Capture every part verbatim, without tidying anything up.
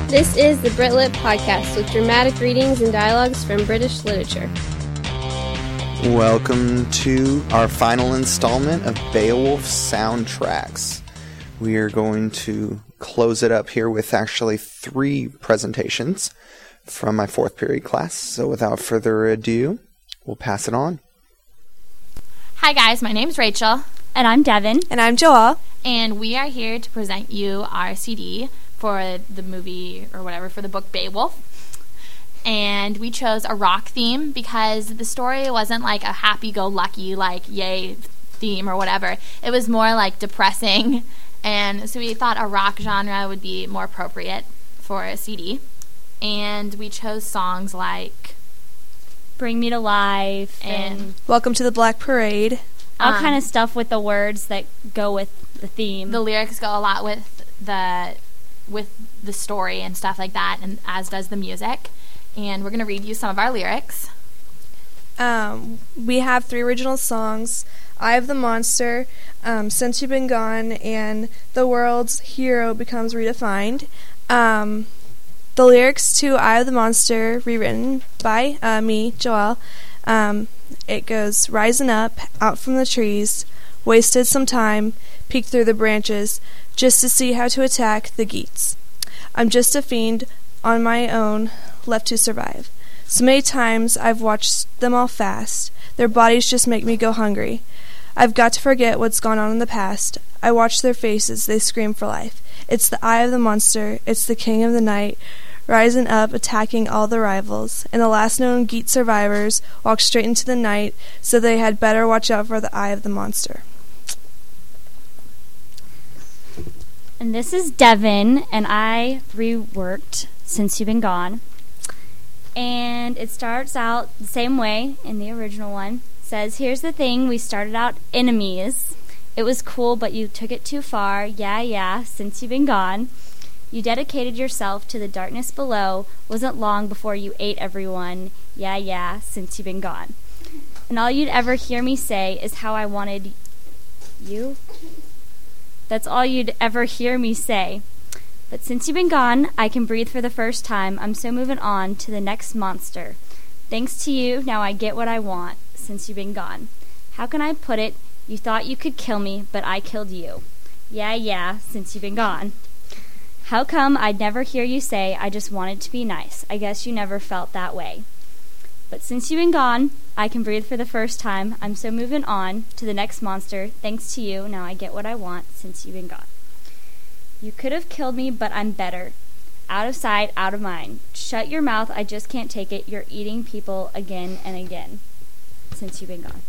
This is the Brit Lit Podcast with dramatic readings and dialogues from British literature. Welcome to our final installment of Beowulf Soundtracks. We are going to close it up here with actually three presentations from my fourth period class. So without further ado, we'll pass it on. Hi guys, my name's Rachel. And I'm Devin. And I'm Joelle. And we are here to present you our C D for the movie or whatever, for the book Beowulf. And we chose a rock theme because the story wasn't like a happy-go-lucky, like, yay theme or whatever. It was more like depressing. And so we thought a rock genre would be more appropriate for a C D. And we chose songs like Bring Me to Life and, and Welcome to the Black Parade. all um, kind of stuff with the words that go with the theme. the lyrics go a lot with the with the story and stuff like that, and as does the music. And we're going to read you some of our lyrics. Um, we have three original songs: Eye of the Monster, um, Since You've Been Gone, and The World's Hero Becomes Redefined. Um, the lyrics to Eye of the Monster, rewritten by uh, me, Joelle. Um, it goes, rising up, out from the trees, wasted some time, peeked through the branches, just to see how to attack the Geats. I'm just a fiend on my own, left to survive. So many times I've watched them all fast. Their bodies just make me go hungry. I've got to forget what's gone on in the past. I watch their faces, they scream for life. It's the eye of the monster, it's the king of the night, rising up, attacking all the rivals. And the last known Geat survivors walked straight into the night, so they had better watch out for the eye of the monster. And this is Devin, and I reworked Since You've Been Gone. And it starts out the same way in the original one. It says, here's the thing, we started out enemies. It was cool, but you took it too far. Yeah, yeah, since you've been gone. You dedicated yourself to the darkness below. Wasn't long before you ate everyone. Yeah, yeah, since you've been gone. And all you'd ever hear me say is how I wanted you. That's all you'd ever hear me say. But since you've been gone, I can breathe for the first time. I'm so moving on to the next monster. Thanks to you, now I get what I want, since you've been gone. How can I put it? You thought you could kill me, but I killed you. Yeah, yeah, since you've been gone. How come I'd never hear you say, I just wanted to be nice? I guess you never felt that way. But since you've been gone, I can breathe for the first time. I'm so moving on to the next monster. Thanks to you, now I get what I want, since you've been gone. You could have killed me, but I'm better. Out of sight, out of mind. Shut your mouth, I just can't take it. You're eating people again and again, since you've been gone.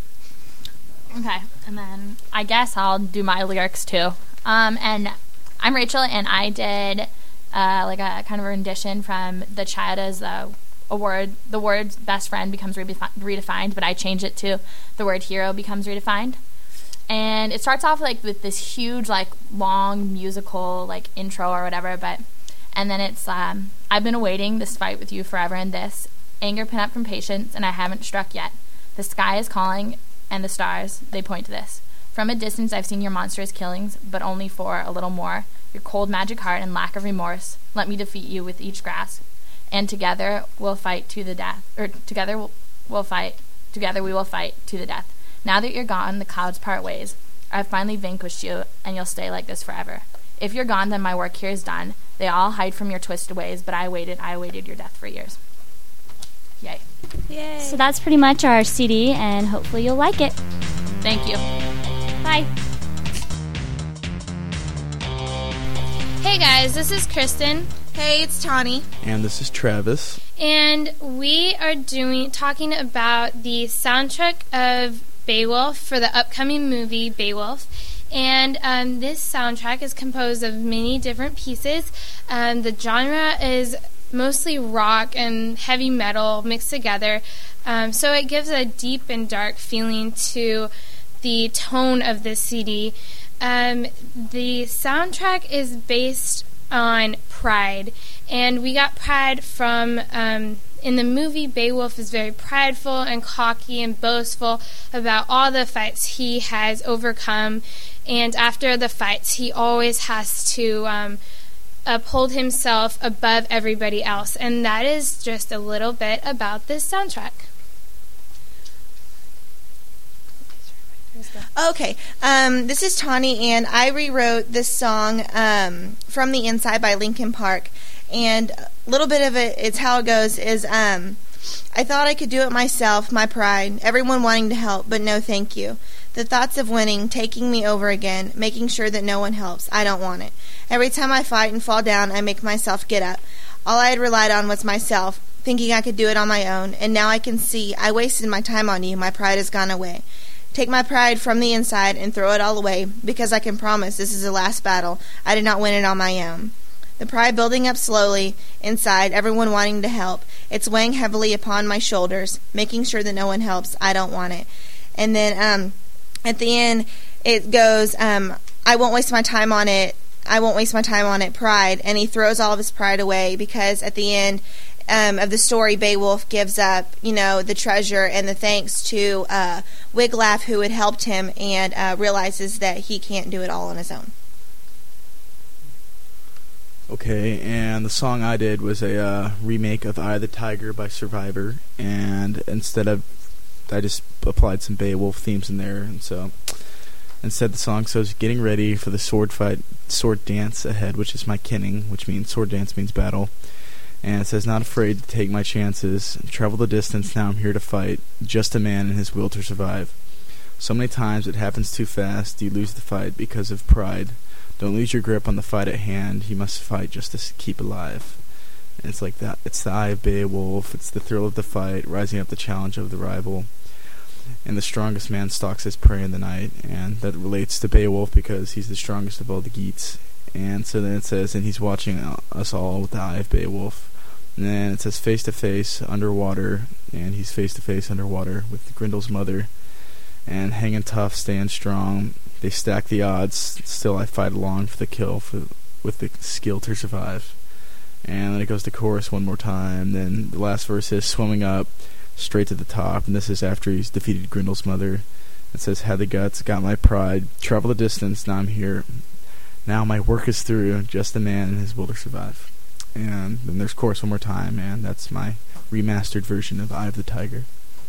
Okay, and then I guess I'll do my lyrics too. Um, and I'm Rachel, and I did uh, like a kind of a rendition from The Child as the a word. The word best friend becomes redefi- redefined, but I changed it to the word hero becomes redefined. And it starts off like with this huge, like long musical like intro or whatever, but and then it's um, I've been awaiting this fight with you forever, and this anger pent up from patience, and I haven't struck yet. The sky is calling, and the stars they point to this. From a distance, I've seen your monstrous killings, but only for a little more. Your cold magic heart and lack of remorse. Let me defeat you with each grasp, and together we'll fight to the death. Or together we'll, we'll fight. Together we will fight to the death. Now that you're gone, the clouds part ways. I've finally vanquished you, and you'll stay like this forever. If you're gone, then my work here is done. They all hide from your twisted ways, but I waited, I waited your death for years. Yay. Yay. So that's pretty much our C D, and hopefully you'll like it. Thank you. Bye. Hey guys, this is Kristen. Hey, it's Tawny. And this is Travis. And we are doing talking about the soundtrack of Beowulf for the upcoming movie Beowulf. And um, this soundtrack is composed of many different pieces. Um, the genre is mostly rock and heavy metal mixed together. Um, so it gives a deep and dark feeling to the tone of this C D. Um, the soundtrack is based on pride, and we got pride from um, in the movie. Beowulf is very prideful and cocky and boastful about all the fights he has overcome, and after the fights he always has to um, uphold himself above everybody else. And that is just a little bit about this soundtrack. Okay, um, this is Tawny, and I rewrote this song um, From the Inside by Linkin Park. And a little bit of it, it's how it goes, is um, I thought I could do it myself, my pride, everyone wanting to help, but no thank you. The thoughts of winning, taking me over again, making sure that no one helps. I don't want it. Every time I fight and fall down, I make myself get up. All I had relied on was myself, thinking I could do it on my own, and now I can see I wasted my time on you. My pride has gone away. Take my pride from the inside and throw it all away, because I can promise this is the last battle. I did not win it on my own. The pride building up slowly inside, everyone wanting to help. It's weighing heavily upon my shoulders, making sure that no one helps. I don't want it. And then um, at the end, it goes, um, I won't waste my time on it. I won't waste my time on it, pride. And he throws all of his pride away, because at the end um, of the story, Beowulf gives up, you know, the treasure and the thanks to uh, Wiglaf, who had helped him, and uh, realizes that he can't do it all on his own. Okay, and the song I did was a uh, remake of Eye of the Tiger by Survivor, and instead of, I just applied some Beowulf themes in there, and so instead the song says, getting ready for the sword fight, sword dance ahead, which is my kinning, which means sword dance means battle, and it says, not afraid to take my chances, travel the distance, now I'm here to fight, just a man and his will to survive. So many times it happens too fast, you lose the fight because of pride. Don't lose your grip on the fight at hand. You must fight just to keep alive. And it's like that. It's the eye of Beowulf. It's the thrill of the fight, rising up the challenge of the rival. And the strongest man stalks his prey in the night. And that relates to Beowulf because he's the strongest of all the Geats. And so then it says, and he's watching us all with the eye of Beowulf. And then it says, face to face, underwater. And he's face to face underwater with Grendel's mother. And hanging tough, staying strong. They stack the odds. Still, I fight along for the kill, for with the skill to survive. And then it goes to chorus one more time. Then the last verse is swimming up straight to the top. And this is after he's defeated Grendel's mother. It says, had the guts, got my pride, travel the distance. Now I'm here. Now my work is through. Just a man and his will to survive. And then there's chorus one more time, and that's my remastered version of Eye of the Tiger.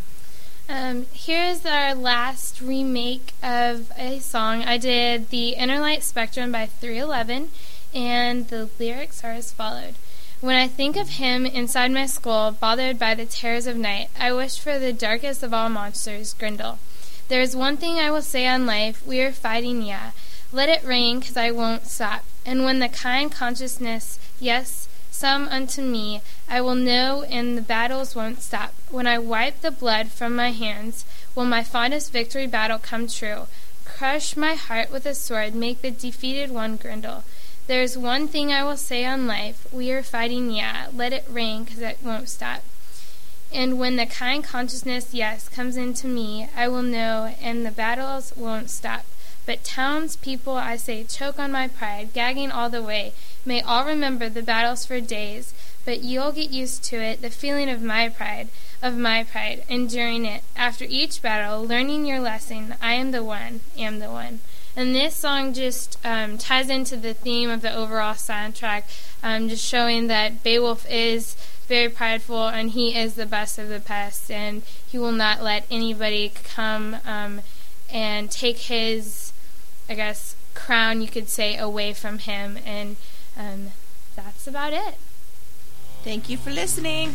Um, here's our last remake of a song. I did The Inner Light Spectrum by three eleven, and the lyrics are as followed. When I think of him inside my skull, bothered by the terrors of night, I wish for the darkest of all monsters, Grendel. There is one thing I will say on life, we are fighting, yeah. Let it rain, 'cause I won't stop. And when the kind consciousness, yes, some unto me, I will know, and the battles won't stop. When I wipe the blood from my hands, will my fondest victory battle come true? Crush my heart with a sword, make the defeated one Grendel. There's one thing I will say on life, we are fighting, yeah, let it rain, 'cause it won't stop. And when the kind consciousness, yes, comes into me, I will know, and the battles won't stop. But townspeople, I say, choke on my pride, gagging all the way, may all remember the battles for days, but you'll get used to it, the feeling of my pride, of my pride, enduring it. After each battle, learning your lesson, I am the one, am the one. And this song just um, ties into the theme of the overall soundtrack, um, just showing that Beowulf is very prideful and he is the best of the best, and he will not let anybody come um, and take his, I guess, crown, you could say, away from him. And um, that's about it. Thank you for listening.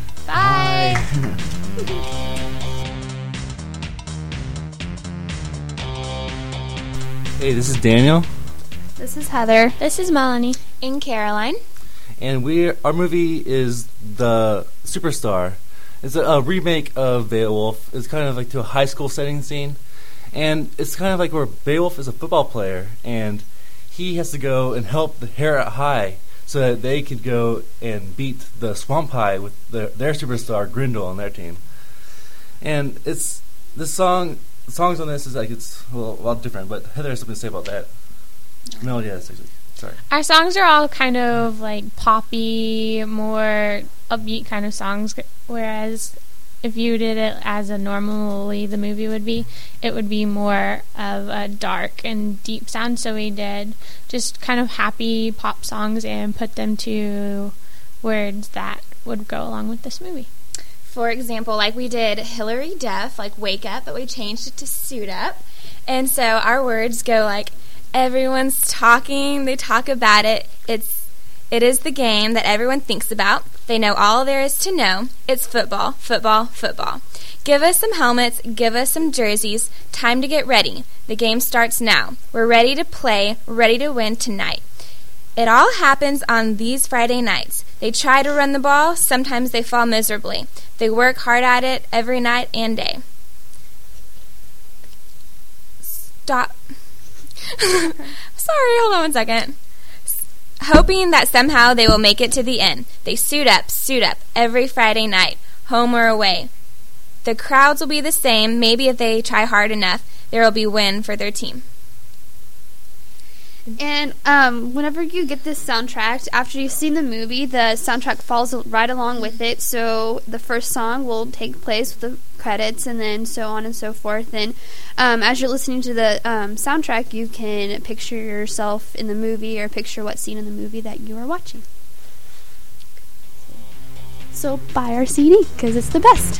Bye. Hey, this is Daniel, This is Heather. This is Melanie. And Caroline. and we our movie is The Superstar. It's a, a remake of Beowulf. It's kind of like to a high school setting scene, and it's kind of like where Beowulf is a football player, and he has to go and help the Herat High so that they could go and beat the Swamp High with their, their superstar Grendel on their team. And it's the song. The songs on this is like it's a, little, a lot different, but Heather has something to say about that. No, yeah, that's actually sorry. Our songs are all kind of like poppy, more upbeat kind of songs, whereas if you did it as a normally the movie would be, it would be more of a dark and deep sound. So we did just kind of happy pop songs and put them to words that would go along with this movie. For example, like we did Hillary Duff, like Wake Up, but we changed it to Suit Up. And so our words go like, everyone's talking, they talk about it, it's It is the game that everyone thinks about. They know all there is to know. It's football, football, football. Give us some helmets, give us some jerseys. Time to get ready. The game starts now. We're ready to play, ready to win tonight. It all happens on these Friday nights. They try to run the ball, sometimes they fall miserably. They work hard at it every night and day. Stop. Sorry, hold on one second. Hoping that somehow they will make it to the end. They suit up, suit up, every Friday night, home or away. The crowds will be the same. Maybe if they try hard enough, there will be win for their team. And um, whenever you get this soundtrack, after you've seen the movie, the soundtrack follows right along with it. So the first song will take place with the credits, and then so on and so forth. And um, as you're listening to the um, soundtrack, you can picture yourself in the movie or picture what scene in the movie that you are watching. So buy our C D because it's the best.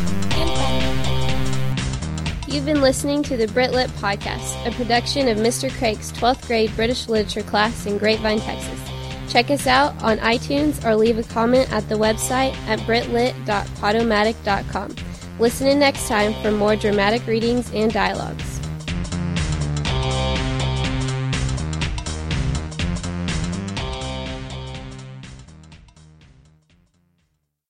You've been listening to the Brit Lit Podcast, a production of Mister Craig's twelfth grade British literature class in Grapevine, Texas. Check us out on iTunes or leave a comment at the website at britlit dot podomatic dot com. Listen in next time for more dramatic readings and dialogues.